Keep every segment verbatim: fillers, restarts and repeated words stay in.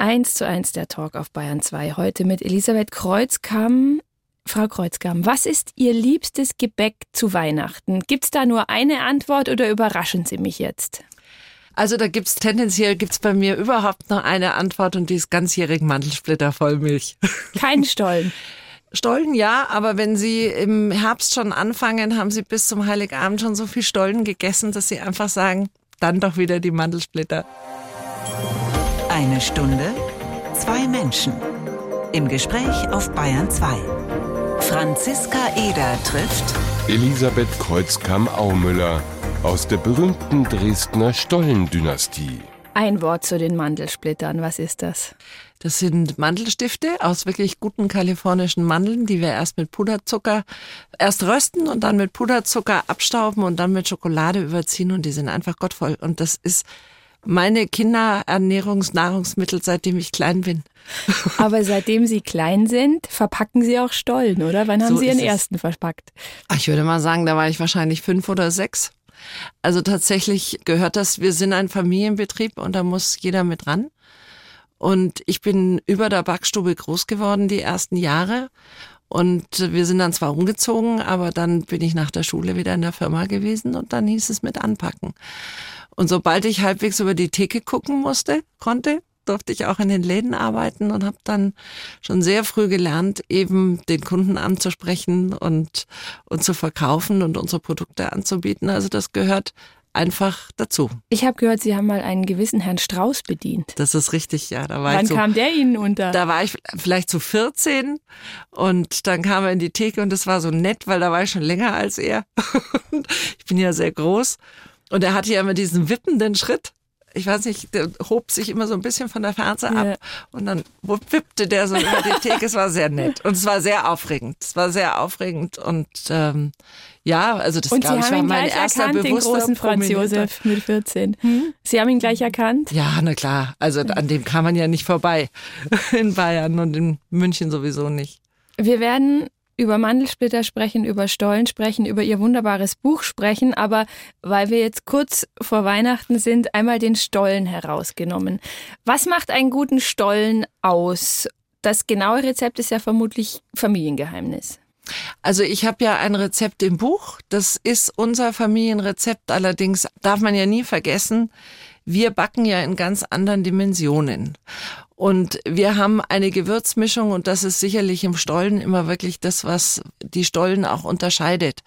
eins zu eins der Talk auf Bayern zwei. Heute mit Elisabeth Kreuzkamp. Frau Kreuzkamp, was ist Ihr liebstes Gebäck zu Weihnachten? Gibt's da nur eine Antwort oder überraschen Sie mich jetzt? Also da gibt's tendenziell gibt's bei mir überhaupt nur eine Antwort und die ist ganzjährig Mandelsplitter Vollmilch. Kein Stollen. Stollen ja, aber wenn Sie im Herbst schon anfangen, haben Sie bis zum Heiligabend schon so viel Stollen gegessen, dass Sie einfach sagen, dann doch wieder die Mandelsplitter. Eine Stunde, zwei Menschen. Im Gespräch auf Bayern zwei. Franziska Eder trifft Elisabeth Kreuzkamp-Aumüller aus der berühmten Dresdner Stollendynastie. Ein Wort zu den Mandelsplittern, was ist das? Das sind Mandelstifte aus wirklich guten kalifornischen Mandeln, die wir erst mit Puderzucker erst rösten und dann mit Puderzucker abstauben und dann mit Schokolade überziehen und die sind einfach gottvoll. Und das ist meine Kinderernährungsnahrungsmittel, seitdem ich klein bin. Aber seitdem Sie klein sind, verpacken Sie auch Stollen, oder? Wann haben So Sie Ihren ist es. ersten verpackt? Ach, ich würde mal sagen, da war ich wahrscheinlich fünf oder sechs. Also tatsächlich gehört das, wir sind ein Familienbetrieb und da muss jeder mit ran. Und ich bin über der Backstube groß geworden die ersten Jahre. Und wir sind dann zwar umgezogen, aber dann bin ich nach der Schule wieder in der Firma gewesen und dann hieß es mit anpacken. Und sobald ich halbwegs über die Theke gucken musste, konnte, durfte ich auch in den Läden arbeiten und habe dann schon sehr früh gelernt, eben den Kunden anzusprechen und, und zu verkaufen und unsere Produkte anzubieten. Also das gehört einfach dazu. Ich habe gehört, Sie haben mal einen gewissen Herrn Strauß bedient. Das ist richtig, ja. Da war Wann ich so, kam der Ihnen unter? Da war ich vielleicht so vierzehn und dann kam er in die Theke und das war so nett, weil da war ich schon länger als er. Ich bin ja sehr groß und er hatte ja immer diesen wippenden Schritt. Ich weiß nicht, der hob sich immer so ein bisschen von der Ferse ab Ja. und dann wippte der so über die Theke. Es war sehr nett und es war sehr aufregend. Es war sehr aufregend und ähm, ja, also das Und Sie glaube ich haben war ihn mein gleich erster erkannt, den bewusster großen Franz prominenter- Josef mit vierzehn. Hm? Sie haben ihn gleich erkannt? Ja, na klar. Also an dem kam man ja nicht vorbei in Bayern und in München sowieso nicht. Wir werden über Mandelsplitter sprechen, über Stollen sprechen, über Ihr wunderbares Buch sprechen, aber weil wir jetzt kurz vor Weihnachten sind, einmal den Stollen herausgenommen. Was macht einen guten Stollen aus? Das genaue Rezept ist ja vermutlich Familiengeheimnis. Also ich habe ja ein Rezept im Buch. Das ist unser Familienrezept. Allerdings darf man ja nie vergessen, wir backen ja in ganz anderen Dimensionen. Und wir haben eine Gewürzmischung und das ist sicherlich im Stollen immer wirklich das, was die Stollen auch unterscheidet.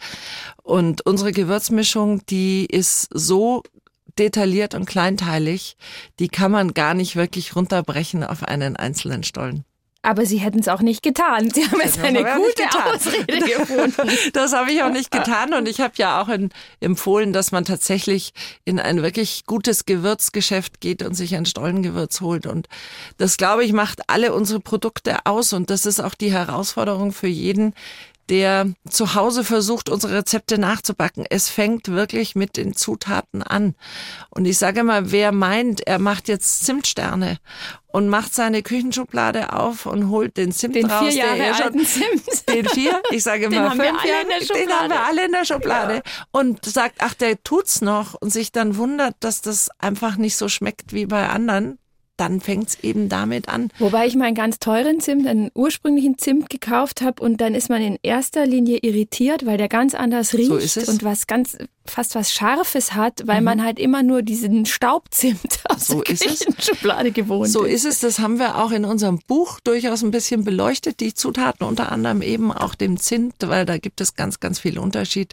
Und unsere Gewürzmischung, die ist so detailliert und kleinteilig, die kann man gar nicht wirklich runterbrechen auf einen einzelnen Stollen. Aber Sie hätten es auch nicht getan. Sie haben jetzt Das eine habe ich auch nicht gute getan. Ausrede gefunden. Das habe ich auch nicht getan und ich habe ja auch in, empfohlen, dass man tatsächlich in ein wirklich gutes Gewürzgeschäft geht und sich ein Stollengewürz holt und das, glaube ich, macht alle unsere Produkte aus und das ist auch die Herausforderung für jeden, der zu Hause versucht, unsere Rezepte nachzubacken. Es fängt wirklich mit den Zutaten an. Und ich sage mal, wer meint, er macht jetzt Zimtsterne und macht seine Küchenschublade auf und holt den Zimt Den raus, vier Jahre der eh schon, alten Zimt. den vier, ich sage Den mal haben wir fünf alle Jahre, in der den haben Schublade. wir alle in der Schublade und sagt, ach, der tut's noch und sich dann wundert, dass das einfach nicht so schmeckt wie bei anderen. Dann fängt's eben damit an. Wobei ich mal einen ganz teuren Zimt, einen ursprünglichen Zimt gekauft habe und dann ist man in erster Linie irritiert, weil der ganz anders riecht So ist es. und was ganz fast was Scharfes hat, weil mhm. man halt immer nur diesen Staubzimt aus So der ist es. Küchenschublade gewohnt So ist. ist es, das haben wir auch in unserem Buch durchaus ein bisschen beleuchtet, die Zutaten, unter anderem eben auch dem Zimt, weil da gibt es ganz, ganz viel Unterschied.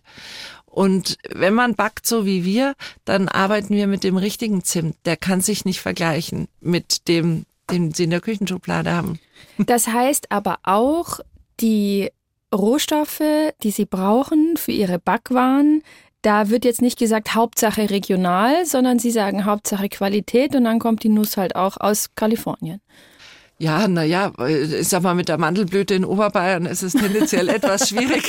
Und wenn man backt so wie wir, dann arbeiten wir mit dem richtigen Zimt. Der kann sich nicht vergleichen mit dem, den Sie in der Küchenschublade haben. Das heißt aber auch, die Rohstoffe, die Sie brauchen für Ihre Backwaren, da wird jetzt nicht gesagt Hauptsache regional, sondern Sie sagen Hauptsache Qualität und dann kommt die Nuss halt auch aus Kalifornien. Ja, na ja, ich sag mal, mit der Mandelblüte in Oberbayern ist es tendenziell etwas schwierig.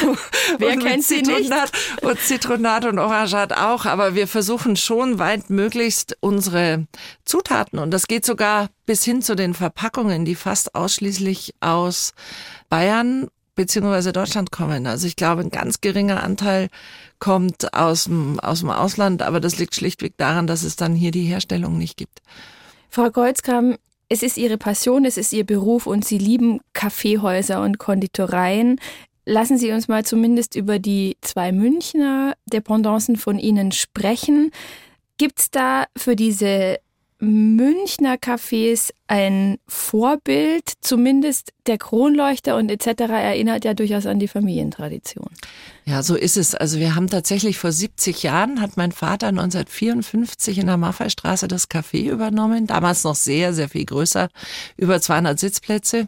Wer und kennt sie nicht? Und Zitronat und Orangat auch, aber wir versuchen schon weit möglichst unsere Zutaten und das geht sogar bis hin zu den Verpackungen, die fast ausschließlich aus Bayern beziehungsweise Deutschland kommen. Also ich glaube, ein ganz geringer Anteil kommt aus dem, aus dem Ausland, aber das liegt schlichtweg daran, dass es dann hier die Herstellung nicht gibt. Frau Kreuzkamp, es ist Ihre Passion, es ist Ihr Beruf und Sie lieben Kaffeehäuser und Konditoreien. Lassen Sie uns mal zumindest über die zwei Münchner Dependancen von Ihnen sprechen. Gibt es da für diese Münchner Cafés ein Vorbild? Zumindest der Kronleuchter und et cetera erinnert ja durchaus an die Familientradition. Ja, so ist es. Also wir haben tatsächlich vor siebzig Jahren, hat mein Vater neunzehnhundertvierundfünfzig in der Maffeistraße das Café übernommen. Damals noch sehr, sehr viel größer, über zweihundert Sitzplätze.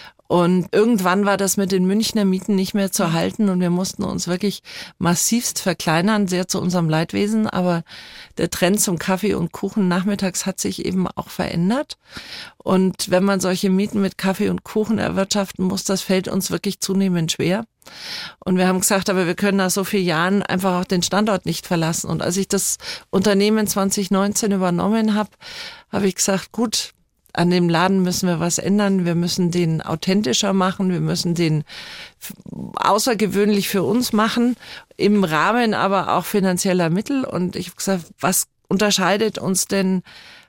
Und irgendwann war das mit den Münchner Mieten nicht mehr zu halten und wir mussten uns wirklich massivst verkleinern, sehr zu unserem Leidwesen. Aber der Trend zum Kaffee und Kuchen nachmittags hat sich eben auch verändert. Und wenn man solche Mieten mit Kaffee und Kuchen erwirtschaften muss, das fällt uns wirklich zunehmend schwer. Und wir haben gesagt, aber wir können nach so vielen Jahren einfach auch den Standort nicht verlassen. Und als ich das Unternehmen zwanzig neunzehn übernommen habe, habe ich gesagt, gut, an dem Laden müssen wir was ändern. Wir müssen den authentischer machen. Wir müssen den außergewöhnlich für uns machen, im Rahmen aber auch finanzieller Mittel. Und ich habe gesagt, was unterscheidet uns denn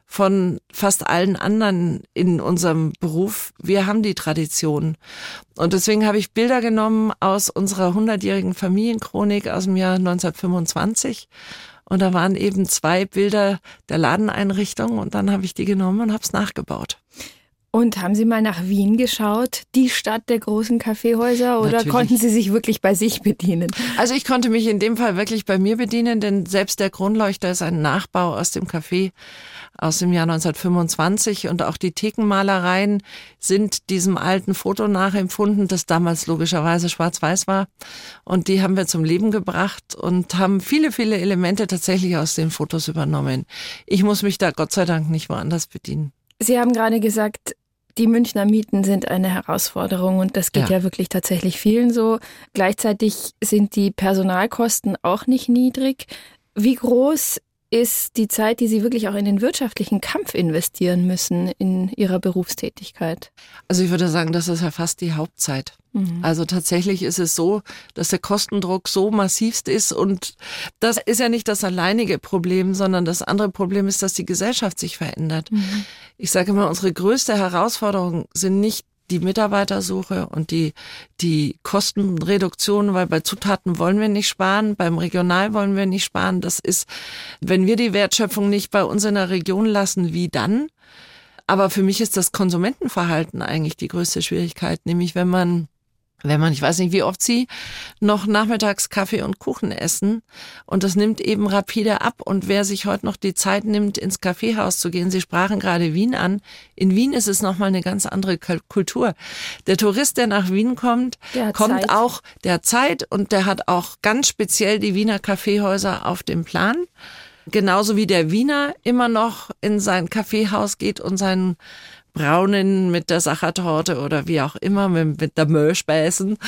von fast allen anderen in unserem Beruf? Wir haben die Tradition. Und deswegen habe ich Bilder genommen aus unserer hundertjährigen Familienchronik aus dem Jahr neunzehnhundertfünfundzwanzig. Und da waren eben zwei Bilder der Ladeneinrichtung und dann habe ich die genommen und habe es nachgebaut. Und haben Sie mal nach Wien geschaut, die Stadt der großen Kaffeehäuser, oder Natürlich. Konnten Sie sich wirklich bei sich bedienen? Also ich konnte mich in dem Fall wirklich bei mir bedienen, denn selbst der Kronleuchter ist ein Nachbau aus dem Café aus dem Jahr neunzehnhundertfünfundzwanzig und auch die Thekenmalereien sind diesem alten Foto nachempfunden, das damals logischerweise schwarz-weiß war. Und die haben wir zum Leben gebracht und haben viele, viele Elemente tatsächlich aus den Fotos übernommen. Ich muss mich da Gott sei Dank nicht woanders bedienen. Sie haben gerade gesagt, die Münchner Mieten sind eine Herausforderung und das geht ja. ja wirklich tatsächlich vielen so. Gleichzeitig sind die Personalkosten auch nicht niedrig. Wie groß ist die Zeit, die Sie wirklich auch in den wirtschaftlichen Kampf investieren müssen in Ihrer Berufstätigkeit? Also ich würde sagen, das ist ja fast die Hauptzeit. Mhm. Also tatsächlich ist es so, dass der Kostendruck so massivst ist und das ist ja nicht das alleinige Problem, sondern das andere Problem ist, dass die Gesellschaft sich verändert. Mhm. Ich sage immer, unsere größte Herausforderung sind nicht die Mitarbeitersuche und die die Kostenreduktion, weil bei Zutaten wollen wir nicht sparen, beim Regional wollen wir nicht sparen. Das ist, wenn wir die Wertschöpfung nicht bei uns in der Region lassen, wie dann? Aber für mich ist das Konsumentenverhalten eigentlich die größte Schwierigkeit, nämlich wenn man Wenn man, ich weiß nicht, wie oft Sie noch nachmittags Kaffee und Kuchen essen und das nimmt eben rapide ab und wer sich heute noch die Zeit nimmt, ins Kaffeehaus zu gehen, Sie sprachen gerade Wien an, in Wien ist es nochmal eine ganz andere Kultur. Der Tourist, der nach Wien kommt, kommt Zeit. auch, der hat Zeit und der hat auch ganz speziell die Wiener Kaffeehäuser auf dem Plan. Genauso wie der Wiener immer noch in sein Kaffeehaus geht und seinen Braunen mit der Sachertorte oder wie auch immer, mit, mit der Möhrspeisen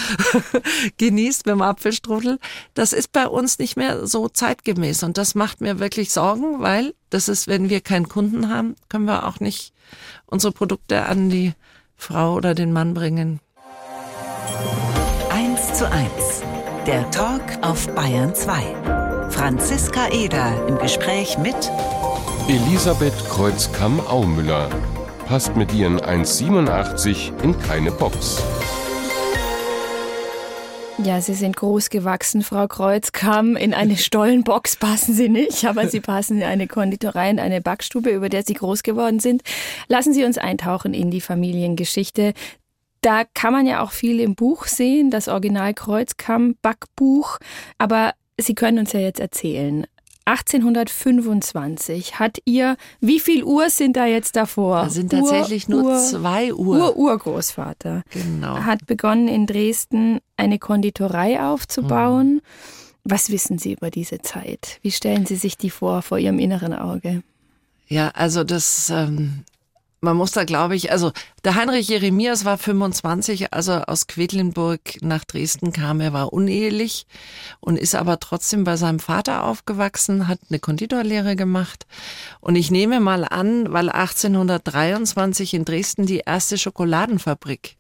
genießt, mit dem Apfelstrudel. Das ist bei uns nicht mehr so zeitgemäß und das macht mir wirklich Sorgen, weil das ist, wenn wir keinen Kunden haben, können wir auch nicht unsere Produkte an die Frau oder den Mann bringen. Eins zu eins. Der Talk auf Bayern zwei. Franziska Eder im Gespräch mit Elisabeth Kreuzkamm-Aumüller. Passt mit ihren eins Komma siebenundachtzig in keine Box. Ja, Sie sind groß gewachsen, Frau Kreuzkamm. In eine Stollenbox passen Sie nicht, aber Sie passen in eine Konditorei, in eine Backstube, über der Sie groß geworden sind. Lassen Sie uns eintauchen in die Familiengeschichte. Da kann man ja auch viel im Buch sehen, das Original Kreuzkamm-Backbuch. Aber Sie können uns ja jetzt erzählen. achtzehnhundertfünfundzwanzig hat Ihr, wie viel Uhr sind da jetzt davor? Da sind tatsächlich Ur, nur Ur, zwei Uhr. Ur-Urgroßvater. Genau. Hat begonnen in Dresden eine Konditorei aufzubauen. Mhm. Was wissen Sie über diese Zeit? Wie stellen Sie sich die vor, vor Ihrem inneren Auge? Ja, also das, ähm, man muss da glaube ich, also der Heinrich Jeremias war fünfundzwanzig, als er aus Quedlinburg nach Dresden kam. Er war unehelich und ist aber trotzdem bei seinem Vater aufgewachsen, hat eine Konditorlehre gemacht. Und ich nehme mal an, weil achtzehnhundertdreiundzwanzig in Dresden die erste Schokoladenfabrik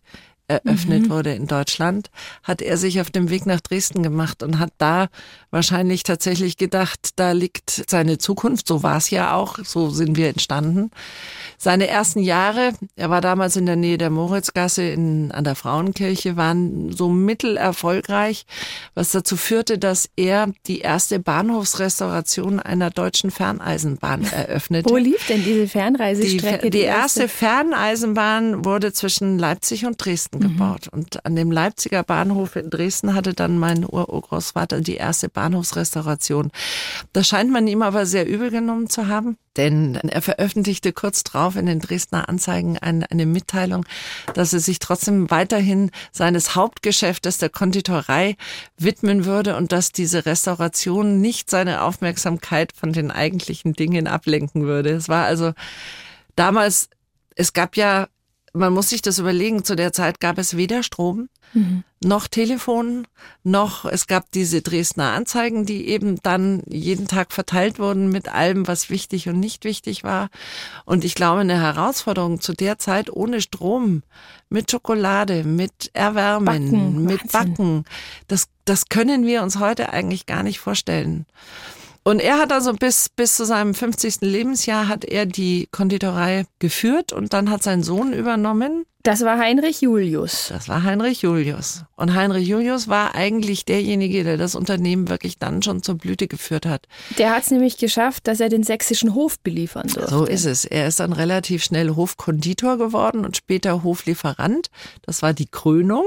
eröffnet Mhm. wurde in Deutschland, hat er sich auf dem Weg nach Dresden gemacht und hat da wahrscheinlich tatsächlich gedacht, da liegt seine Zukunft. So war es ja auch, so sind wir entstanden. Seine ersten Jahre, er war damals in der Nähe der Moritzgasse in, an der Frauenkirche, waren so mittelerfolgreich, was dazu führte, dass er die erste Bahnhofsrestauration einer deutschen Ferneisenbahn eröffnete. Wo lief denn diese Fernreisestrecke? Die, die erste Ferneisenbahn wurde zwischen Leipzig und Dresden gebaut. Und an dem Leipziger Bahnhof in Dresden hatte dann mein Urgroßvater die erste Bahnhofsrestauration. Das scheint man ihm aber sehr übel genommen zu haben, denn er veröffentlichte kurz drauf in den Dresdner Anzeigen eine, eine Mitteilung, dass er sich trotzdem weiterhin seines Hauptgeschäftes der Konditorei widmen würde und dass diese Restauration nicht seine Aufmerksamkeit von den eigentlichen Dingen ablenken würde. Es war also damals, es gab ja, man muss sich das überlegen, zu der Zeit gab es weder Strom, mhm. noch Telefon, noch es gab diese Dresdner Anzeigen, die eben dann jeden Tag verteilt wurden mit allem, was wichtig und nicht wichtig war. Und ich glaube, eine Herausforderung zu der Zeit ohne Strom, mit Schokolade, mit Erwärmen, Backen, mit Wahnsinn. Backen, das, das können wir uns heute eigentlich gar nicht vorstellen. Und er hat also bis, bis zu seinem fünfzigsten Lebensjahr hat er die Konditorei geführt und dann hat sein Sohn übernommen. Das war Heinrich Julius. Das war Heinrich Julius. Und Heinrich Julius war eigentlich derjenige, der das Unternehmen wirklich dann schon zur Blüte geführt hat. Der hat es nämlich geschafft, dass er den sächsischen Hof beliefern durfte. So ist es. Er ist dann relativ schnell Hofkonditor geworden und später Hoflieferant. Das war die Krönung.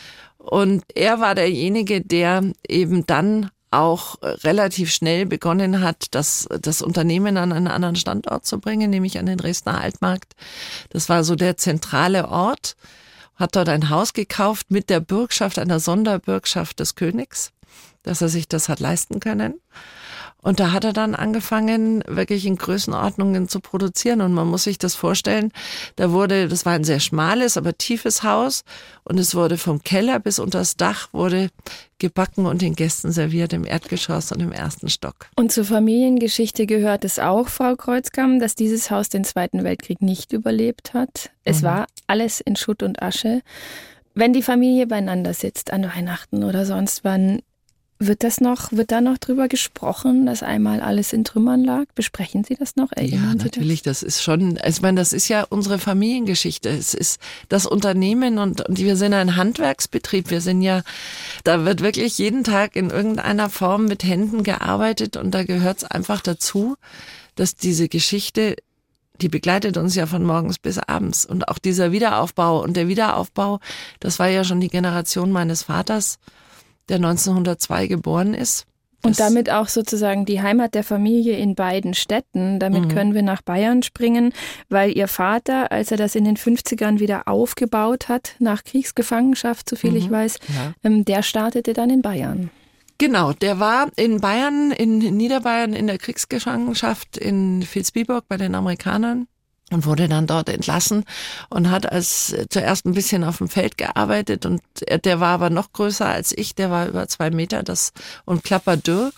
Und er war derjenige, der eben dann auch relativ schnell begonnen hat, das, das Unternehmen an einen anderen Standort zu bringen, nämlich an den Dresdner Altmarkt. Das war so der zentrale Ort, hat dort ein Haus gekauft mit der Bürgschaft, einer Sonderbürgschaft des Königs, dass er sich das hat leisten können. Und da hat er dann angefangen, wirklich in Größenordnungen zu produzieren. Und man muss sich das vorstellen, da wurde, das war ein sehr schmales, aber tiefes Haus. Und es wurde vom Keller bis unter das Dach wurde gebacken und den Gästen serviert im Erdgeschoss und im ersten Stock. Und zur Familiengeschichte gehört es auch, Frau Kreuzkamp, dass dieses Haus den Zweiten Weltkrieg nicht überlebt hat. Es mhm. war alles in Schutt und Asche. Wenn die Familie beieinander sitzt an Weihnachten oder sonst wann, Wird das noch, wird da noch drüber gesprochen, dass einmal alles in Trümmern lag? Besprechen Sie das noch? Erinnern ja, Sie natürlich, das? das ist schon, ich meine, das ist ja unsere Familiengeschichte. Es ist das Unternehmen und, und wir sind ein Handwerksbetrieb. Wir sind ja, da wird wirklich jeden Tag in irgendeiner Form mit Händen gearbeitet und da gehört es einfach dazu, dass diese Geschichte, die begleitet uns ja von morgens bis abends und auch dieser Wiederaufbau und der Wiederaufbau, das war ja schon die Generation meines Vaters, der neunzehnhundertzwei geboren ist. Und damit auch sozusagen die Heimat der Familie in beiden Städten. Damit mhm. können wir nach Bayern springen, weil Ihr Vater, als er das in den fünfzigern wieder aufgebaut hat, nach Kriegsgefangenschaft, soviel mhm. ich weiß, ja. der startete dann in Bayern. Genau, der war in Bayern, in Niederbayern in der Kriegsgefangenschaft in Vilsbiburg bei den Amerikanern. Und wurde dann dort entlassen und hat als zuerst ein bisschen auf dem Feld gearbeitet und der war aber noch größer als ich, der war über zwei Meter das und klapperdürr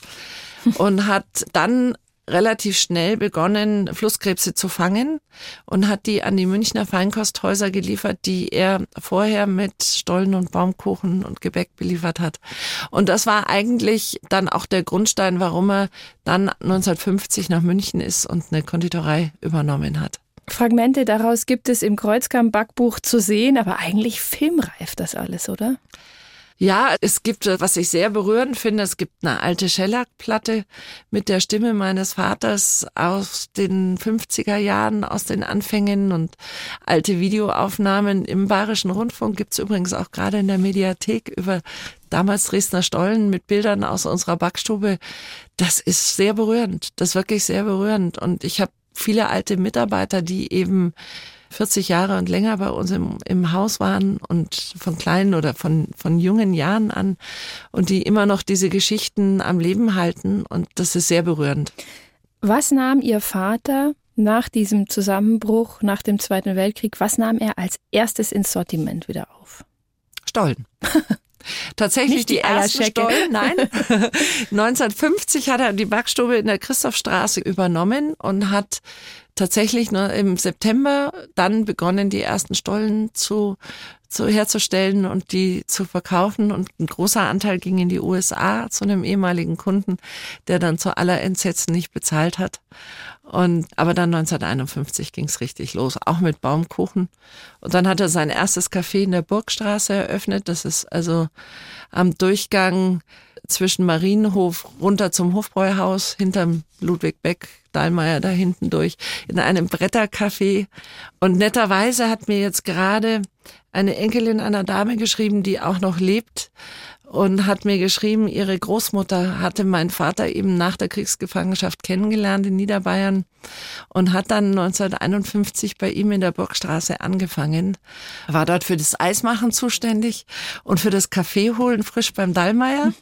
und hat dann relativ schnell begonnen, Flusskrebse zu fangen und hat die an die Münchner Feinkosthäuser geliefert, die er vorher mit Stollen und Baumkuchen und Gebäck beliefert hat. Und das war eigentlich dann auch der Grundstein, warum er dann neunzehnhundertfünfzig nach München ist und eine Konditorei übernommen hat. Fragmente daraus gibt es im Kreuzkamp-Backbuch zu sehen, aber eigentlich filmreif das alles, oder? Ja, es gibt, was ich sehr berührend finde, es gibt eine alte Schellackplatte mit der Stimme meines Vaters aus den fünfziger Jahren, aus den Anfängen und alte Videoaufnahmen. Im Bayerischen Rundfunk gibt's übrigens auch gerade in der Mediathek über damals Dresdner Stollen mit Bildern aus unserer Backstube. Das ist sehr berührend, das ist wirklich sehr berührend. Und ich habe viele alte Mitarbeiter, die eben vierzig Jahre und länger bei uns im, im Haus waren und von kleinen oder von, von jungen Jahren an und die immer noch diese Geschichten am Leben halten und das ist sehr berührend. Was nahm Ihr Vater nach diesem Zusammenbruch, nach dem Zweiten Weltkrieg, was nahm er als erstes ins Sortiment wieder auf? Stollen. Tatsächlich Nicht die, die ersten Eierschecke. Stollen, nein. neunzehnhundertfünfzig hat er die Backstube in der Christophstraße übernommen und hat tatsächlich im September dann begonnen, die ersten Stollen zu, zu, herzustellen und die zu verkaufen. Und ein großer Anteil ging in die U S A zu einem ehemaligen Kunden, der dann zu aller Entsetzen nicht bezahlt hat. Und, aber dann neunzehnhunderteinundfünfzig ging's richtig los, auch mit Baumkuchen. Und dann hat er sein erstes Café in der Burgstraße eröffnet. Das ist also am Durchgang zwischen Marienhof runter zum Hofbräuhaus, hinterm Ludwig Beck, Dallmayr da hinten durch, in einem Brettercafé. Und netterweise hat mir jetzt gerade eine Enkelin einer Dame geschrieben, die auch noch lebt, und hat mir geschrieben, ihre Großmutter hatte mein Vater eben nach der Kriegsgefangenschaft kennengelernt in Niederbayern und hat dann neunzehnhunderteinundfünfzig bei ihm in der Burgstraße angefangen, war dort für das Eismachen zuständig und für das Kaffee holen frisch beim Dallmayr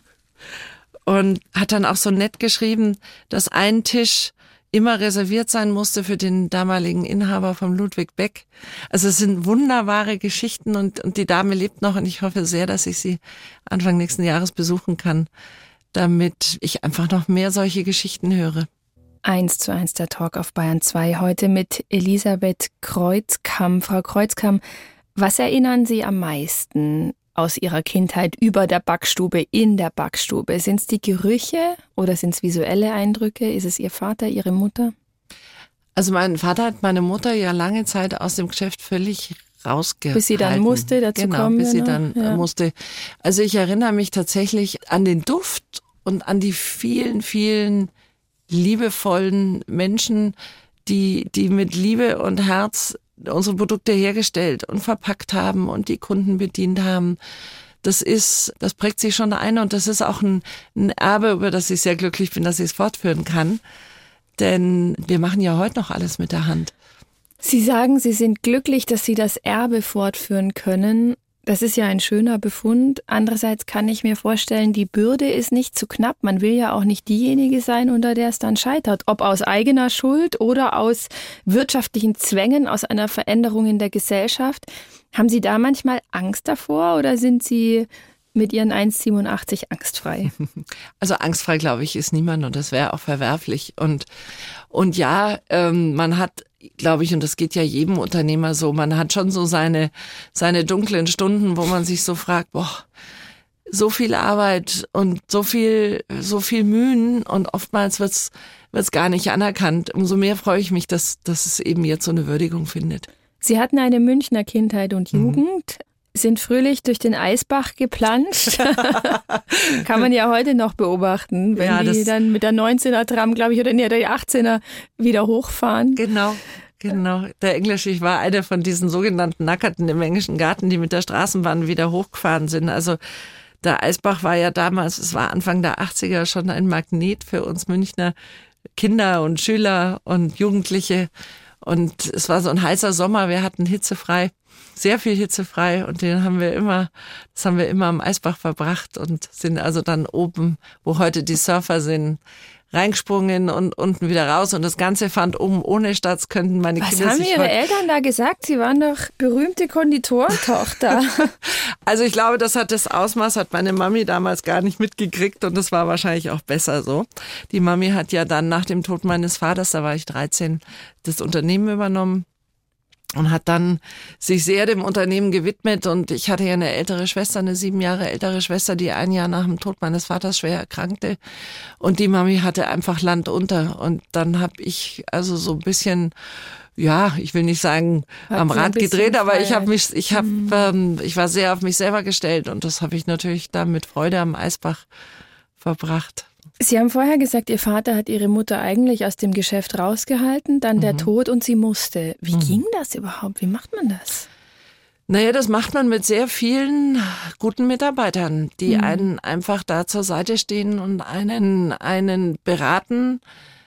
und hat dann auch so nett geschrieben, dass ein Tisch immer reserviert sein musste für den damaligen Inhaber vom Ludwig Beck. Also es sind wunderbare Geschichten und, und die Dame lebt noch und ich hoffe sehr, dass ich sie Anfang nächsten Jahres besuchen kann, damit ich einfach noch mehr solche Geschichten höre. Eins zu eins der Talk auf Bayern zwei, heute mit Elisabeth Kreuzkamm. Frau Kreuzkamm, was erinnern Sie am meisten aus Ihrer Kindheit über der Backstube, in der Backstube? Sind es die Gerüche oder sind es visuelle Eindrücke? Ist es Ihr Vater, Ihre Mutter? Also mein Vater hat meine Mutter ja lange Zeit aus dem Geschäft völlig rausgehalten. Bis sie dann musste dazu genau, kommen. bis sie genau. dann ja. musste. Also ich erinnere mich tatsächlich an den Duft und an die vielen, vielen liebevollen Menschen, die, die mit Liebe und Herz unsere Produkte hergestellt und verpackt haben und die Kunden bedient haben. Das ist, das prägt sich schon ein und das ist auch ein, ein Erbe, über das ich sehr glücklich bin, dass ich es fortführen kann. Denn wir machen ja heute noch alles mit der Hand. Sie sagen, Sie sind glücklich, dass Sie das Erbe fortführen können. Das ist ja ein schöner Befund. Andererseits kann ich mir vorstellen, die Bürde ist nicht zu knapp. Man will ja auch nicht diejenige sein, unter der es dann scheitert. Ob aus eigener Schuld oder aus wirtschaftlichen Zwängen, aus einer Veränderung in der Gesellschaft. Haben Sie da manchmal Angst davor oder sind Sie mit Ihren eins Komma siebenundachtzig angstfrei? Also angstfrei, glaube ich, ist niemand und das wäre auch verwerflich. Und, und ja, ähm, man hat, glaube ich, und das geht ja jedem Unternehmer so, man hat schon so seine, seine dunklen Stunden, wo man sich so fragt, boah, so viel Arbeit und so viel, so viel Mühen und oftmals wird's, wird's gar nicht anerkannt. Umso mehr freue ich mich, dass, dass es eben jetzt so eine Würdigung findet. Sie hatten eine Münchner Kindheit und Jugend. Mhm. Sind fröhlich durch den Eisbach geplanscht. Kann man ja heute noch beobachten, wenn ja, die dann mit der neunzehner Tram, glaube ich, oder nee, der achtzehner wieder hochfahren. Genau, genau. Der Englische, ich war einer von diesen sogenannten Nackerten im Englischen Garten, die mit der Straßenbahn wieder hochgefahren sind. Also der Eisbach war ja damals, es war Anfang der achtziger schon ein Magnet für uns Münchner Kinder und Schüler und Jugendliche. Und es war so ein heißer Sommer, wir hatten hitzefrei. Sehr viel hitzefrei und den haben wir immer, das haben wir immer am Eisbach verbracht und sind also dann oben, wo heute die Surfer sind, reingesprungen und unten wieder raus und das Ganze fand oben ohne statt, das könnten meine Was Kinder haben sich Ihre Eltern da gesagt? Sie waren doch berühmte Konditorentochter. Also ich glaube, das hat das Ausmaß, hat meine Mami damals gar nicht mitgekriegt und das war wahrscheinlich auch besser so. Die Mami hat ja dann nach dem Tod meines Vaters, da war ich dreizehn, das Unternehmen übernommen. Und hat dann sich sehr dem Unternehmen gewidmet und ich hatte ja eine ältere Schwester, eine sieben Jahre ältere Schwester, die ein Jahr nach dem Tod meines Vaters schwer erkrankte und die Mami hatte einfach Land unter und dann habe ich also so ein bisschen, ja, ich will nicht sagen hat am Rad gedreht, aber Freiheit. ich habe mich, ich habe, mhm. ähm, ich war sehr auf mich selber gestellt und das habe ich natürlich dann mit Freude am Eisbach verbracht. Sie haben vorher gesagt, Ihr Vater hat Ihre Mutter eigentlich aus dem Geschäft rausgehalten, dann mhm. der Tod und sie musste. Wie mhm. ging das überhaupt? Wie macht man das? Naja, das macht man mit sehr vielen guten Mitarbeitern, die mhm. einen einfach da zur Seite stehen und einen, einen beraten.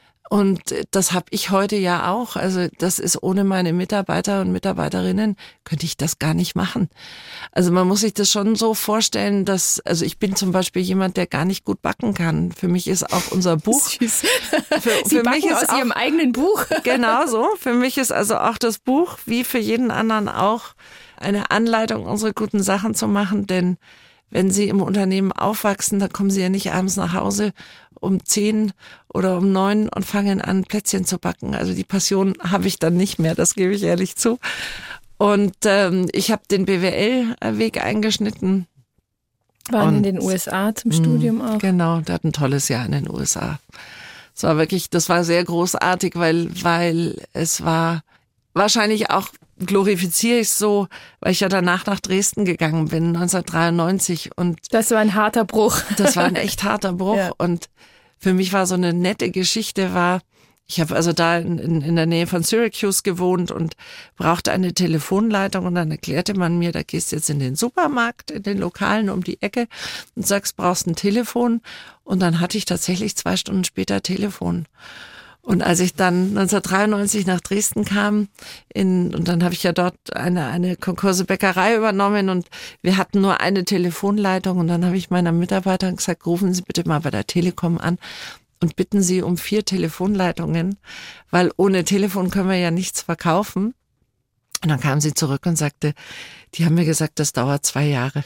Und das habe ich heute ja auch. Also das ist ohne meine Mitarbeiter und Mitarbeiterinnen könnte ich das gar nicht machen. Also man muss sich das schon so vorstellen, dass, also ich bin zum Beispiel jemand, der gar nicht gut backen kann. Für mich ist auch unser Buch. Süß. Für, Sie für backen mich ist aus auch, Ihrem eigenen Buch. Genau so. Für mich ist also auch das Buch, wie für jeden anderen auch, eine Anleitung, unsere guten Sachen zu machen. Denn wenn Sie im Unternehmen aufwachsen, dann kommen Sie ja nicht abends nach Hause um zehn oder um neun und fangen an, Plätzchen zu backen. Also die Passion habe ich dann nicht mehr, das gebe ich ehrlich zu. Und ähm, ich habe den B W L-Weg eingeschnitten. Waren und, in den U S A zum Studium auch. Genau, der hat ein tolles Jahr in den U S A. Es war wirklich, das war sehr großartig, weil, weil es war wahrscheinlich auch, glorifiziere ich es so, weil ich ja danach nach Dresden gegangen bin, neunzehnhundertdreiundneunzig. Und das war ein harter Bruch. Das war ein echt harter Bruch. Ja. Und für mich war so eine nette Geschichte, war, ich habe also da in, in, in der Nähe von Syracuse gewohnt und brauchte eine Telefonleitung und dann erklärte man mir, da gehst du jetzt in den Supermarkt, in den Lokalen um die Ecke und sagst, brauchst ein Telefon. Und dann hatte ich tatsächlich zwei Stunden später Telefon. Und als ich dann neunzehnhundertdreiundneunzig nach Dresden kam, in, und dann habe ich ja dort eine, eine Konkurse Bäckerei übernommen und wir hatten nur eine Telefonleitung und dann habe ich meiner Mitarbeiterin gesagt, rufen Sie bitte mal bei der Telekom an und bitten Sie um vier Telefonleitungen, weil ohne Telefon können wir ja nichts verkaufen. Und dann kam sie zurück und sagte, die haben mir gesagt, das dauert zwei Jahre.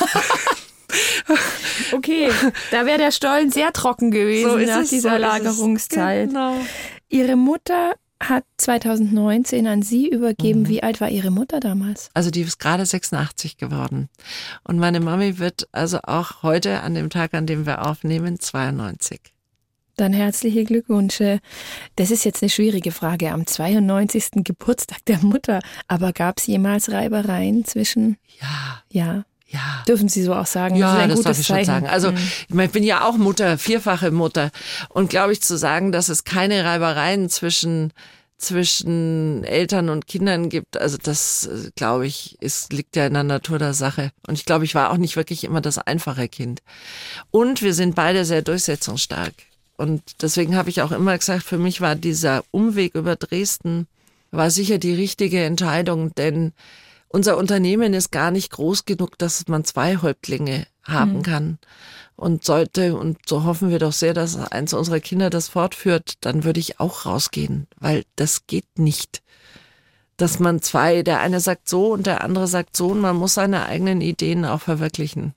Okay, da wäre der Stollen sehr trocken gewesen so nach es, dieser so Lagerungszeit. Genau. Ihre Mutter hat zweitausendneunzehn an Sie übergeben. Mhm. Wie alt war Ihre Mutter damals? Also die ist gerade sechsundachtzig geworden. Und meine Mami wird also auch heute, an dem Tag, an dem wir aufnehmen, zweiundneunzig. Dann herzliche Glückwünsche. Das ist jetzt eine schwierige Frage am zweiundneunzigsten Geburtstag der Mutter. Aber gab es jemals Reibereien zwischen? Ja. Ja. Ja. Dürfen Sie so auch sagen? Ja, das, ist ein das gutes darf ich Zeichen. schon sagen. Also mhm. ich bin ja auch Mutter, vierfache Mutter. Und glaube ich zu sagen, dass es keine Reibereien zwischen zwischen Eltern und Kindern gibt, also das, glaube ich, ist, liegt ja in der Natur der Sache. Und ich glaube, ich war auch nicht wirklich immer das einfache Kind. Und wir sind beide sehr durchsetzungsstark. Und deswegen habe ich auch immer gesagt, für mich war dieser Umweg über Dresden, war sicher die richtige Entscheidung, denn unser Unternehmen ist gar nicht groß genug, dass man zwei Häuptlinge haben mhm. kann und sollte, und so hoffen wir doch sehr, dass eins unserer Kinder das fortführt, dann würde ich auch rausgehen, weil das geht nicht, dass man zwei, der eine sagt so und der andere sagt so, und man muss seine eigenen Ideen auch verwirklichen.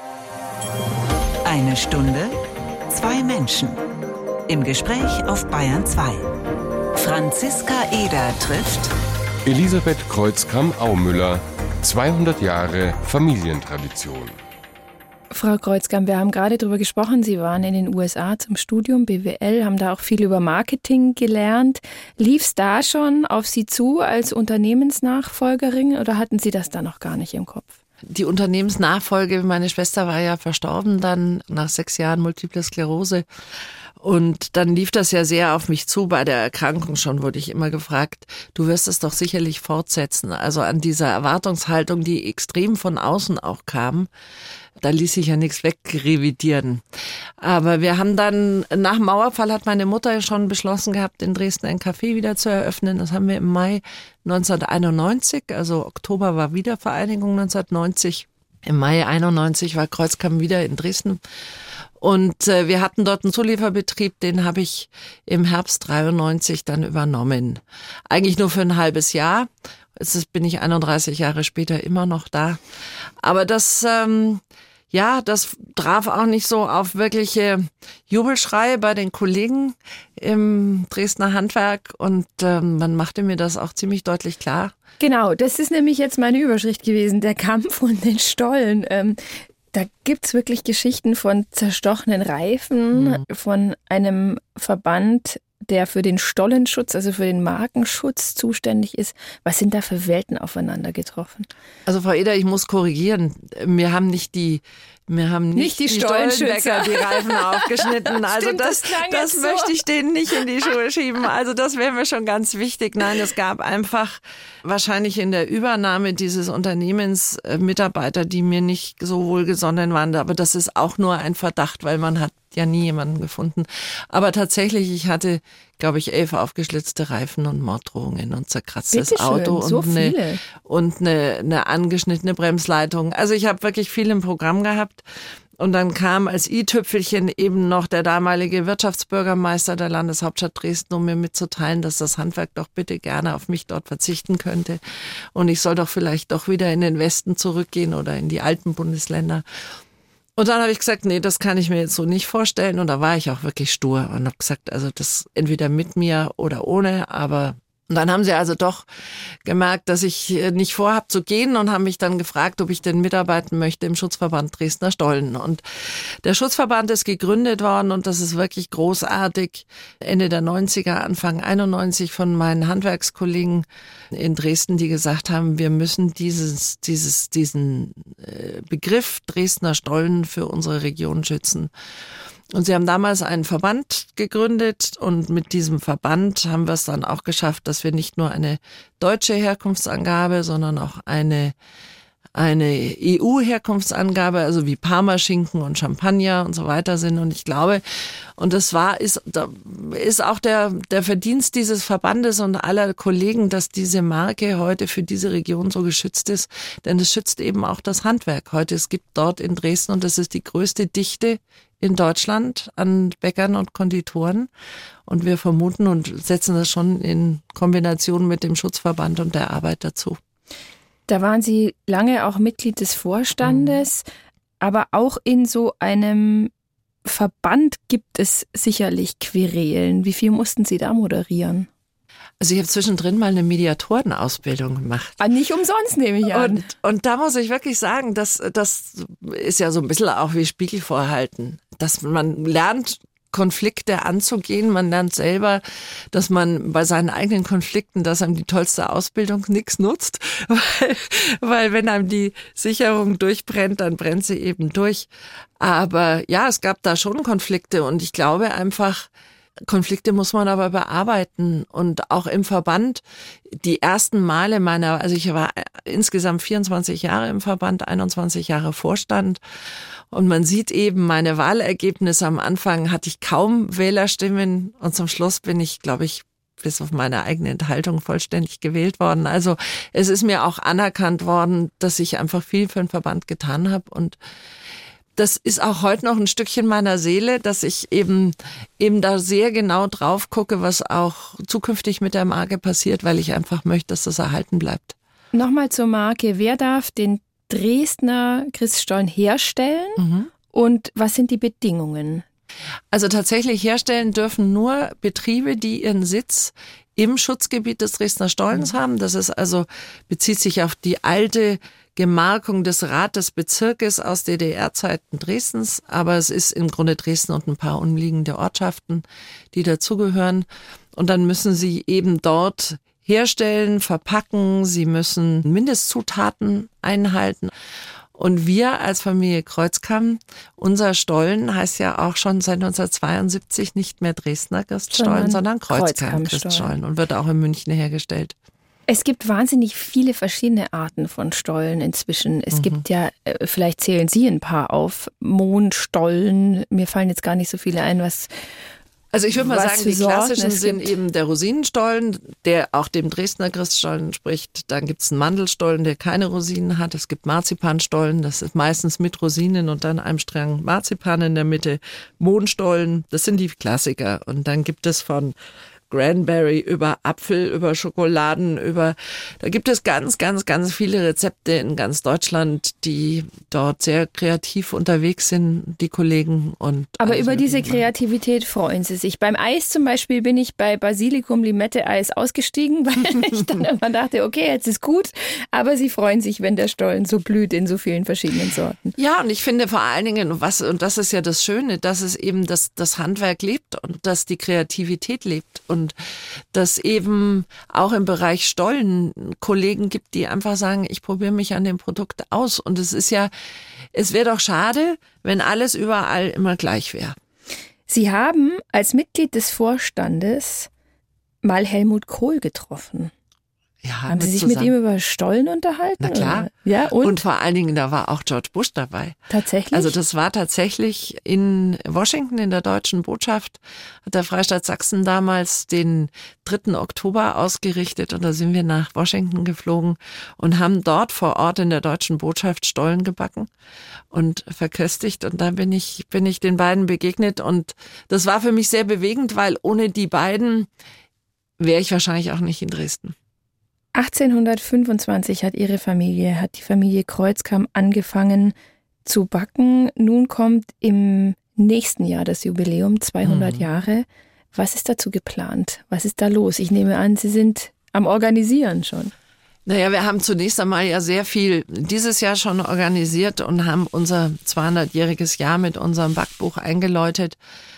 Eine Stunde, zwei Menschen. Im Gespräch auf Bayern zwei. Franziska Eder trifft Elisabeth Kreuzkamp-Aumüller, zweihundert Jahre Familientradition. Frau Kreuzkamp, wir haben gerade darüber gesprochen, Sie waren in den U S A zum Studium, B W L, haben da auch viel über Marketing gelernt. Lief es da schon auf Sie zu als Unternehmensnachfolgerin oder hatten Sie das da noch gar nicht im Kopf? Die Unternehmensnachfolge, meine Schwester war ja verstorben dann nach sechs Jahren Multiple Sklerose. Und dann lief das ja sehr auf mich zu. Bei der Erkrankung schon wurde ich immer gefragt, du wirst es doch sicherlich fortsetzen. Also an dieser Erwartungshaltung, die extrem von außen auch kam, da ließ sich ja nichts wegrevidieren. Aber wir haben dann, nach dem Mauerfall hat meine Mutter schon beschlossen gehabt, in Dresden ein Café wieder zu eröffnen. Das haben wir im Mai neunzehnhunderteinundneunzig, also Oktober war Wiedervereinigung neunzehnhundertneunzig. Im Mai einundneunzig war Kreuzkamp wieder in Dresden. Und äh, wir hatten dort einen Zulieferbetrieb, den habe ich im Herbst dreiundneunzig dann übernommen. Eigentlich nur für ein halbes Jahr. Jetzt bin ich einunddreißig Jahre später immer noch da. Aber das, ähm, ja, das traf auch nicht so auf wirkliche Jubelschreie bei den Kollegen im Dresdner Handwerk. Und ähm, man machte mir das auch ziemlich deutlich klar. Genau, das ist nämlich jetzt meine Überschrift gewesen, der Kampf um den Stollen. Ähm, Da gibt's wirklich Geschichten von zerstochenen Reifen, mhm. von einem Verband, der für den Stollenschutz, also für den Markenschutz zuständig ist. Was sind da für Welten aufeinander getroffen? Also Frau Eder, ich muss korrigieren. Wir haben nicht die Wir haben nicht, nicht die, die Stollenschützer die Reifen aufgeschnitten. Also Stimmt, das, das, das so. möchte ich denen nicht in die Schuhe schieben. Also das wäre mir schon ganz wichtig. Nein, es gab einfach wahrscheinlich in der Übernahme dieses Unternehmens Mitarbeiter, die mir nicht so wohlgesonnen waren. Aber das ist auch nur ein Verdacht, weil man hat ja nie jemanden gefunden. Aber tatsächlich, ich hatte, glaube ich, elf aufgeschlitzte Reifen und Morddrohungen und zerkratztes Bitte Auto schön, so und, eine, viele. und eine, eine angeschnittene Bremsleitung. Also ich habe wirklich viel im Programm gehabt. Und dann kam als i-Tüpfelchen eben noch der damalige Wirtschaftsbürgermeister der Landeshauptstadt Dresden, um mir mitzuteilen, dass das Handwerk doch bitte gerne auf mich dort verzichten könnte. Und ich soll doch vielleicht doch wieder in den Westen zurückgehen oder in die alten Bundesländer. Und dann habe ich gesagt, nee, das kann ich mir jetzt so nicht vorstellen. Und da war ich auch wirklich stur und habe gesagt, also das entweder mit mir oder ohne, aber Und dann haben sie also doch gemerkt, dass ich nicht vorhab zu gehen und haben mich dann gefragt, ob ich denn mitarbeiten möchte im Schutzverband Dresdner Stollen. Und der Schutzverband ist gegründet worden und das ist wirklich großartig. Ende der neunziger, Anfang einundneunzig von meinen Handwerkskollegen in Dresden, die gesagt haben, wir müssen dieses, dieses, diesen Begriff Dresdner Stollen für unsere Region schützen. Und sie haben damals einen Verband gegründet und mit diesem Verband haben wir es dann auch geschafft, dass wir nicht nur eine deutsche Herkunftsangabe, sondern auch eine eine E U-Herkunftsangabe, also wie Parmaschinken und Champagner und so weiter sind. Und ich glaube, und das war, ist, da ist auch der, der Verdienst dieses Verbandes und aller Kollegen, dass diese Marke heute für diese Region so geschützt ist. Denn es schützt eben auch das Handwerk heute. Es gibt dort in Dresden, und das ist die größte Dichte in Deutschland an Bäckern und Konditoren. Und wir vermuten und setzen das schon in Kombination mit dem Schutzverband und der Arbeit dazu. Da waren Sie lange auch Mitglied des Vorstandes, mhm. aber auch in so einem Verband gibt es sicherlich Querelen. Wie viel mussten Sie da moderieren? Also ich habe zwischendrin mal eine Mediatorenausbildung gemacht. Ah, nicht umsonst, nehme ich an. Und, und da muss ich wirklich sagen, das, das ist ja so ein bisschen auch wie Spiegelvorhalten, dass man lernt, Konflikte anzugehen. Man lernt selber, dass man bei seinen eigenen Konflikten, dass einem die tollste Ausbildung nichts nutzt, weil, weil wenn einem die Sicherung durchbrennt, dann brennt sie eben durch. Aber ja, es gab da schon Konflikte und ich glaube einfach, Konflikte muss man aber bearbeiten und auch im Verband die ersten Male meiner, also ich war insgesamt vierundzwanzig Jahre im Verband, einundzwanzig Jahre Vorstand und man sieht eben meine Wahlergebnisse. Am Anfang hatte ich kaum Wählerstimmen und zum Schluss bin ich, glaube ich, bis auf meine eigene Enthaltung vollständig gewählt worden. Also es ist mir auch anerkannt worden, dass ich einfach viel für den Verband getan habe und das ist auch heute noch ein Stückchen meiner Seele, dass ich eben eben da sehr genau drauf gucke, was auch zukünftig mit der Marke passiert, weil ich einfach möchte, dass das erhalten bleibt. Nochmal zur Marke. Wer darf den Dresdner Christstollen herstellen mhm. und was sind die Bedingungen? Also tatsächlich herstellen dürfen nur Betriebe, die ihren Sitz im Schutzgebiet des Dresdner Stollens mhm. haben. Das ist also, bezieht sich auf die alte Gemarkung des Rat des Bezirkes aus D D R-Zeiten Dresdens, aber es ist im Grunde Dresden und ein paar umliegende Ortschaften, die dazugehören. Und dann müssen sie eben dort herstellen, verpacken, sie müssen Mindestzutaten einhalten. Und wir als Familie Kreuzkamm, unser Stollen heißt ja auch schon seit neunzehnhundertzweiundsiebzig nicht mehr Dresdner Christstollen, sondern Kreuzkamm Christstollen und wird auch in München hergestellt. Es gibt wahnsinnig viele verschiedene Arten von Stollen inzwischen. Es mhm. gibt ja, vielleicht zählen Sie ein paar auf, Mohnstollen. Mir fallen jetzt gar nicht so viele ein, was Also ich würde mal sagen, die Sorten klassischen sind eben der Rosinenstollen, der auch dem Dresdner Christstollen entspricht. Dann gibt es einen Mandelstollen, der keine Rosinen hat. Es gibt Marzipanstollen, das ist meistens mit Rosinen und dann einem Strang Marzipan in der Mitte. Mohnstollen, das sind die Klassiker. Und dann gibt es von Cranberry, über Apfel, über Schokoladen, über, da gibt es ganz, ganz, ganz viele Rezepte in ganz Deutschland, die dort sehr kreativ unterwegs sind, die Kollegen. Und aber über diese Kreativität freuen Sie sich. Beim Eis zum Beispiel bin ich bei Basilikum-Limette-Eis ausgestiegen, weil ich dann immer dachte, okay, jetzt ist gut, aber Sie freuen sich, wenn der Stollen so blüht in so vielen verschiedenen Sorten. Ja, und ich finde vor allen Dingen, was, und das ist ja das Schöne, dass es eben das, das Handwerk lebt und dass die Kreativität lebt. Und Und dass eben auch im Bereich Stollen Kollegen gibt, die einfach sagen, ich probiere mich an dem Produkt aus. Und es ist ja, es wäre doch schade, wenn alles überall immer gleich wäre. Sie haben als Mitglied des Vorstandes mal Helmut Kohl getroffen. Ja, haben Sie sich zusammen. mit ihm über Stollen unterhalten? Na klar. Oder? Ja, und? und vor allen Dingen, da war auch George Bush dabei. Tatsächlich? Also das war tatsächlich in Washington, in der deutschen Botschaft, hat der Freistaat Sachsen damals den dritten Oktober ausgerichtet und da sind wir nach Washington geflogen und haben dort vor Ort in der deutschen Botschaft Stollen gebacken und verköstigt und da bin ich, bin ich den beiden begegnet und das war für mich sehr bewegend, weil ohne die beiden wäre ich wahrscheinlich auch nicht in Dresden. achtzehnhundertfünfundzwanzig hat Ihre Familie, hat die Familie Kreuzkamm angefangen zu backen. Nun kommt im nächsten Jahr das Jubiläum, zweihundert mhm. Jahre. Was ist dazu geplant? Was ist da los? Ich nehme an, Sie sind am Organisieren schon. Naja, wir haben zunächst einmal ja sehr viel dieses Jahr schon organisiert und haben unser zweihundertjähriges Jahr mit unserem Backbuch eingeläutet.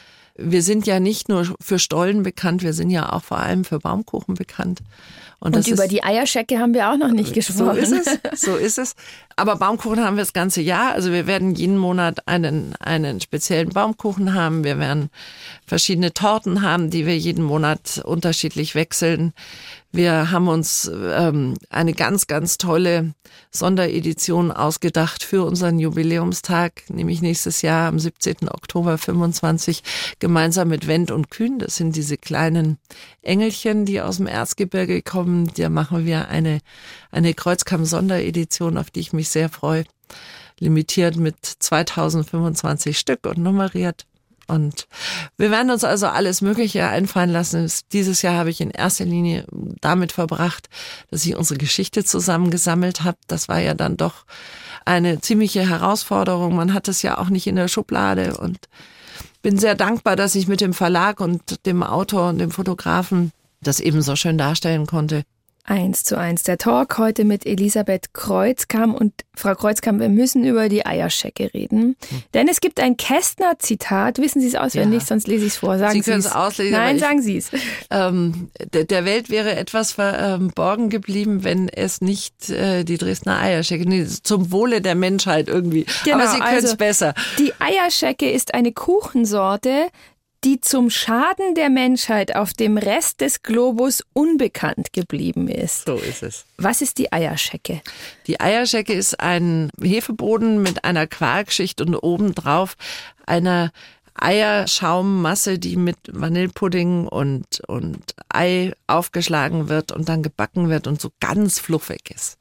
Wir sind ja nicht nur für Stollen bekannt, wir sind ja auch vor allem für Baumkuchen bekannt. Und, und über ist, die Eierschecke haben wir auch noch nicht gesprochen. So ist es, so ist es. Aber Baumkuchen haben wir das ganze Jahr. Also wir werden jeden Monat einen, einen speziellen Baumkuchen haben. Wir werden verschiedene Torten haben, die wir jeden Monat unterschiedlich wechseln. Wir haben uns ähm, eine ganz, ganz tolle Sonderedition ausgedacht für unseren Jubiläumstag, nämlich nächstes Jahr am siebzehnten Oktober fünfundzwanzig, gemeinsam mit Wendt und Kühn. Das sind diese kleinen Engelchen, die aus dem Erzgebirge kommen. Da machen wir eine, eine Kreuzkamm-Sonderedition, auf die ich mich sehr freue. Limitiert mit zweitausendfünfundzwanzig Stück und nummeriert. Und wir werden uns also alles Mögliche einfallen lassen. Dieses Jahr habe ich in erster Linie damit verbracht, dass ich unsere Geschichte zusammengesammelt habe. Das war ja dann doch eine ziemliche Herausforderung. Man hat es ja auch nicht in der Schublade und bin sehr dankbar, dass ich mit dem Verlag und dem Autor und dem Fotografen das eben so schön darstellen konnte. Eins zu eins der Talk heute mit Elisabeth Kreuzkamp. Und Frau Kreuzkamp, wir müssen über die Eierschecke reden. Hm. Denn es gibt ein Kästner-Zitat. Wissen Sie es auswendig? Ja. Sonst lese ich es vor. Sagen Sie können es auslesen. Nein, ich, sagen Sie es. Ähm, der, der Welt wäre etwas verborgen geblieben, wenn es nicht äh, die Dresdner Eierschecke, nee, zum Wohle der Menschheit irgendwie. Genau, aber Sie können es also, besser. Die Eierschecke ist eine Kuchensorte, die zum Schaden der Menschheit auf dem Rest des Globus unbekannt geblieben ist. So ist es. Was ist die Eierschecke? Die Eierschecke ist ein Hefeboden mit einer Quarkschicht und obendrauf einer Eierschaummasse, die mit Vanillepudding und, und Ei aufgeschlagen wird und dann gebacken wird und so ganz fluffig ist.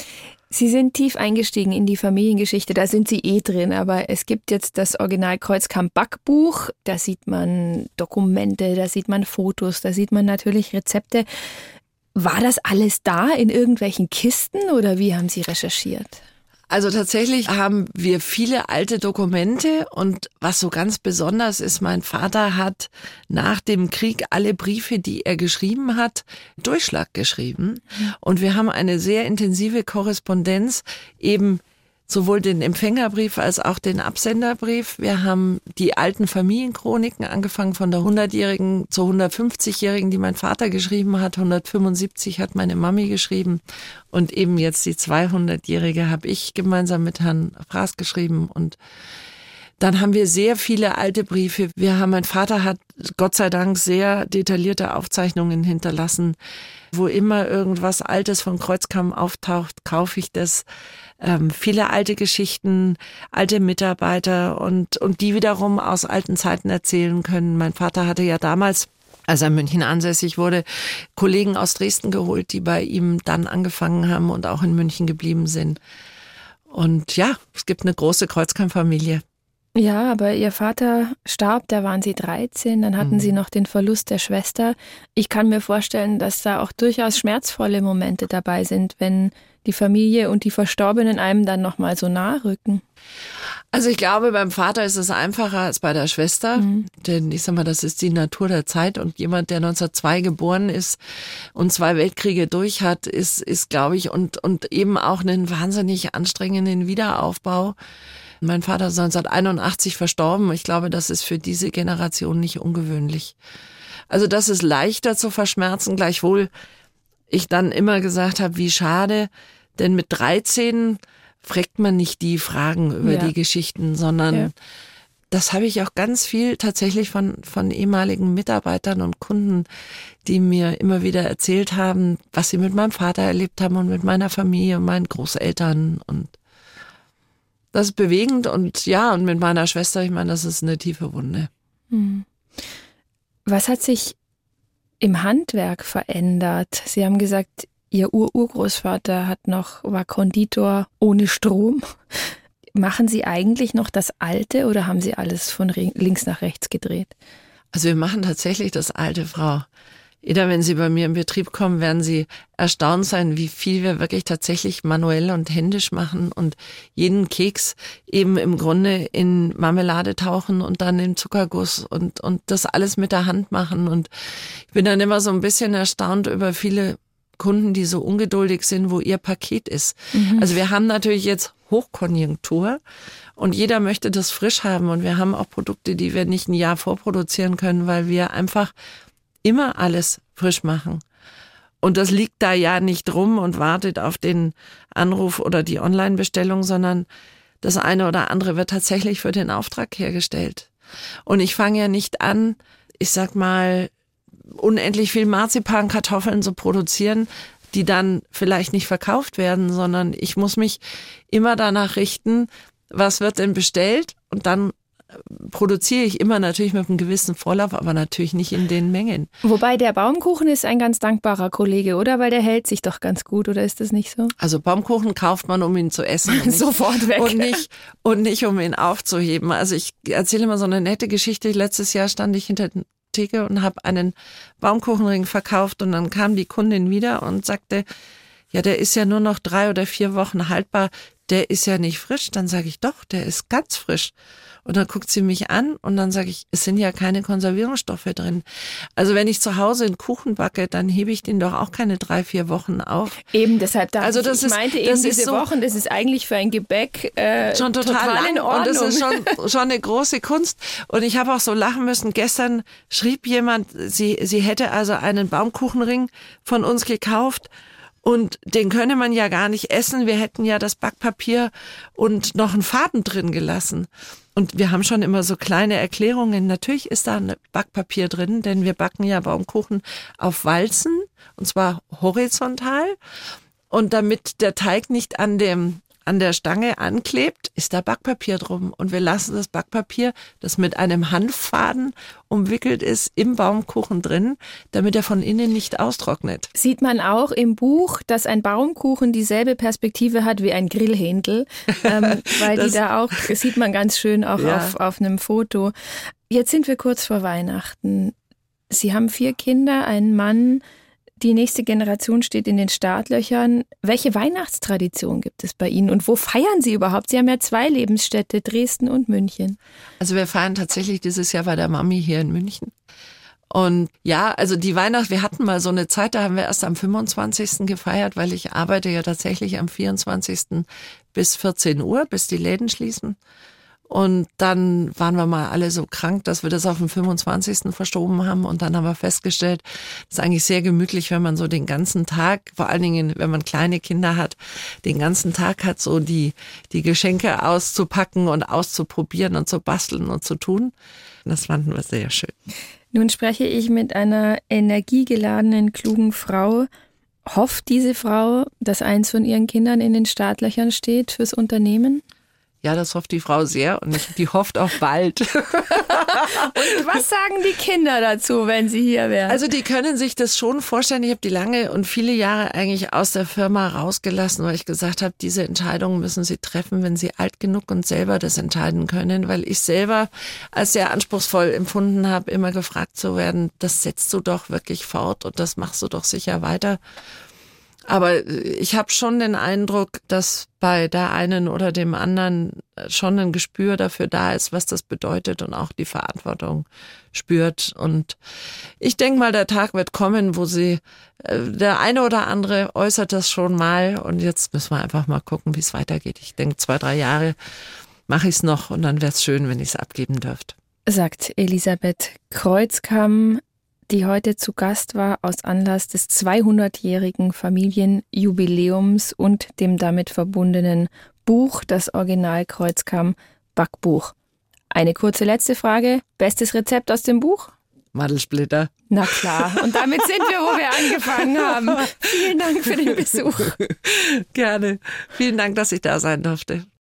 Sie sind tief eingestiegen in die Familiengeschichte, da sind Sie eh drin, aber es gibt jetzt das Original Kreuzkamp Backbuch, da sieht man Dokumente, da sieht man Fotos, da sieht man natürlich Rezepte. War das alles da in irgendwelchen Kisten oder wie haben Sie recherchiert? Also tatsächlich haben wir viele alte Dokumente und was so ganz besonders ist, mein Vater hat nach dem Krieg alle Briefe, die er geschrieben hat, Durchschlag geschrieben. Und wir haben eine sehr intensive Korrespondenz, eben sowohl den Empfängerbrief als auch den Absenderbrief. Wir haben die alten Familienchroniken, angefangen von der hundertjährigen zur hundertfünfzigjährigen, die mein Vater geschrieben hat. hundertfünfundsiebzig hat meine Mami geschrieben. Und eben jetzt die zweihundertjährige habe ich gemeinsam mit Herrn Fraß geschrieben. Und dann haben wir sehr viele alte Briefe. Wir haben, mein Vater hat Gott sei Dank sehr detaillierte Aufzeichnungen hinterlassen. Wo immer irgendwas Altes von Kreuzkamp auftaucht, kaufe ich das. Ähm, viele alte Geschichten, alte Mitarbeiter und, und die wiederum aus alten Zeiten erzählen können. Mein Vater hatte ja damals, als er in München ansässig wurde, Kollegen aus Dresden geholt, die bei ihm dann angefangen haben und auch in München geblieben sind. Und ja, es gibt eine große Kreuzkamp-Familie. Ja, aber Ihr Vater starb, da waren Sie dreizehn, dann hatten mhm. Sie noch den Verlust der Schwester. Ich kann mir vorstellen, dass da auch durchaus schmerzvolle Momente dabei sind, wenn die Familie und die Verstorbenen einem dann nochmal so nahe rücken. Also ich glaube, beim Vater ist es einfacher als bei der Schwester, mhm. denn ich sag mal, das ist die Natur der Zeit und jemand, der neunzehnhundertzwei geboren ist und zwei Weltkriege durch hat, ist, ist glaube ich, und, und eben auch einen wahnsinnig anstrengenden Wiederaufbau. Mein Vater ist neunzehnhunderteinundachtzig verstorben. Ich glaube, das ist für diese Generation nicht ungewöhnlich. Also das ist leichter zu verschmerzen, gleichwohl ich dann immer gesagt habe, wie schade, denn mit dreizehn fragt man nicht die Fragen über ja. die Geschichten, sondern ja. das habe ich auch ganz viel tatsächlich von, von ehemaligen Mitarbeitern und Kunden, die mir immer wieder erzählt haben, was sie mit meinem Vater erlebt haben und mit meiner Familie und meinen Großeltern und das ist bewegend und ja, und mit meiner Schwester, ich meine, das ist eine tiefe Wunde. Was hat sich im Handwerk verändert? Sie haben gesagt, Ihr Ur-Urgroßvater hat noch, war Konditor ohne Strom. Machen Sie eigentlich noch das Alte oder haben Sie alles von links nach rechts gedreht? Also wir machen tatsächlich das Alte, Frau Eder, wenn Sie bei mir im Betrieb kommen, werden Sie erstaunt sein, wie viel wir wirklich tatsächlich manuell und händisch machen und jeden Keks eben im Grunde in Marmelade tauchen und dann in Zuckerguss und, und das alles mit der Hand machen. Und ich bin dann immer so ein bisschen erstaunt über viele Kunden, die so ungeduldig sind, wo ihr Paket ist. Mhm. Also wir haben natürlich jetzt Hochkonjunktur und jeder möchte das frisch haben und wir haben auch Produkte, die wir nicht ein Jahr vorproduzieren können, weil wir einfach immer alles frisch machen. Und das liegt da ja nicht rum und wartet auf den Anruf oder die Online-Bestellung, sondern das eine oder andere wird tatsächlich für den Auftrag hergestellt. Und ich fange ja nicht an, ich sag mal, unendlich viel Marzipankartoffeln zu produzieren, die dann vielleicht nicht verkauft werden, sondern ich muss mich immer danach richten, was wird denn bestellt, und dann produziere ich immer natürlich mit einem gewissen Vorlauf, aber natürlich nicht in den Mengen. Wobei der Baumkuchen ist ein ganz dankbarer Kollege, oder? Weil der hält sich doch ganz gut, oder ist das nicht so? Also Baumkuchen kauft man, um ihn zu essen. Und Sofort weg. Und nicht, und nicht, um ihn aufzuheben. Also ich erzähle immer so eine nette Geschichte. Letztes Jahr stand ich hinter der Theke und habe einen Baumkuchenring verkauft und dann kam die Kundin wieder und sagte, ja, der ist ja nur noch drei oder vier Wochen haltbar, der ist ja nicht frisch. Dann sage ich, doch, der ist ganz frisch. Und dann guckt sie mich an und dann sage ich, es sind ja keine Konservierungsstoffe drin. Also wenn ich zu Hause einen Kuchen backe, dann hebe ich den doch auch keine drei, vier Wochen auf. Eben, deshalb dachte also das ich, ich ist, meinte das eben ist diese so Wochen, das ist eigentlich für ein Gebäck äh, schon total, total lang in Ordnung. Und das ist schon, schon eine große Kunst. Und ich habe auch so lachen müssen. Gestern schrieb jemand, sie, sie hätte also einen Baumkuchenring von uns gekauft. Und den könne man ja gar nicht essen. Wir hätten ja das Backpapier und noch einen Faden drin gelassen. Und wir haben schon immer so kleine Erklärungen. Natürlich ist da ein Backpapier drin, denn wir backen ja Baumkuchen auf Walzen, und zwar horizontal. Und damit der Teig nicht an dem an der Stange anklebt, ist da Backpapier drum. Und wir lassen das Backpapier, das mit einem Hanffaden umwickelt ist, im Baumkuchen drin, damit er von innen nicht austrocknet. Sieht man auch im Buch, dass ein Baumkuchen dieselbe Perspektive hat wie ein Grillhändel, ähm, weil die da auch, das sieht man ganz schön auch ja. auf, auf einem Foto. Jetzt sind wir kurz vor Weihnachten. Sie haben vier Kinder, einen Mann. Die nächste Generation steht in den Startlöchern. Welche Weihnachtstradition gibt es bei Ihnen und wo feiern Sie überhaupt? Sie haben ja zwei Lebensstädte, Dresden und München. Also wir feiern tatsächlich dieses Jahr bei der Mami hier in München. Und ja, also die Weihnacht, wir hatten mal so eine Zeit, da haben wir erst am fünfundzwanzigsten gefeiert, weil ich arbeite ja tatsächlich am vierundzwanzigsten bis vierzehn Uhr, bis die Läden schließen. Und dann waren wir mal alle so krank, dass wir das auf den fünfundzwanzigsten verschoben haben. Und dann haben wir festgestellt, das ist eigentlich sehr gemütlich, wenn man so den ganzen Tag, vor allen Dingen, wenn man kleine Kinder hat, den ganzen Tag hat, so die, die Geschenke auszupacken und auszuprobieren und zu basteln und zu tun. Das fanden wir sehr schön. Nun spreche ich mit einer energiegeladenen, klugen Frau. Hofft diese Frau, dass eins von ihren Kindern in den Startlöchern steht fürs Unternehmen? Ja, das hofft die Frau sehr und die hofft auch bald. Und was sagen die Kinder dazu, wenn sie hier wären? Also die können sich das schon vorstellen. Ich habe die lange und viele Jahre eigentlich aus der Firma rausgelassen, weil ich gesagt habe, diese Entscheidungen müssen sie treffen, wenn sie alt genug und selber das entscheiden können. Weil ich selber als sehr anspruchsvoll empfunden habe, immer gefragt zu werden, das setzt du doch wirklich fort und das machst du doch sicher weiter. Aber ich habe schon den Eindruck, dass bei der einen oder dem anderen schon ein Gespür dafür da ist, was das bedeutet und auch die Verantwortung spürt. Und ich denke mal, der Tag wird kommen, wo sie, der eine oder andere äußert das schon mal. Und jetzt müssen wir einfach mal gucken, wie es weitergeht. Ich denke, zwei, drei Jahre mache ich es noch und dann wäre es schön, wenn ich es abgeben dürfte. Sagt Elisabeth Kreuzkamp, die heute zu Gast war aus Anlass des zweihundertjährigen Familienjubiläums und dem damit verbundenen Buch, das Original Kreuzkamp Backbuch. Eine kurze letzte Frage. Bestes Rezept aus dem Buch? Mandelsplitter. Na klar. Und damit sind wir, wo wir angefangen haben. Vielen Dank für den Besuch. Gerne. Vielen Dank, dass ich da sein durfte.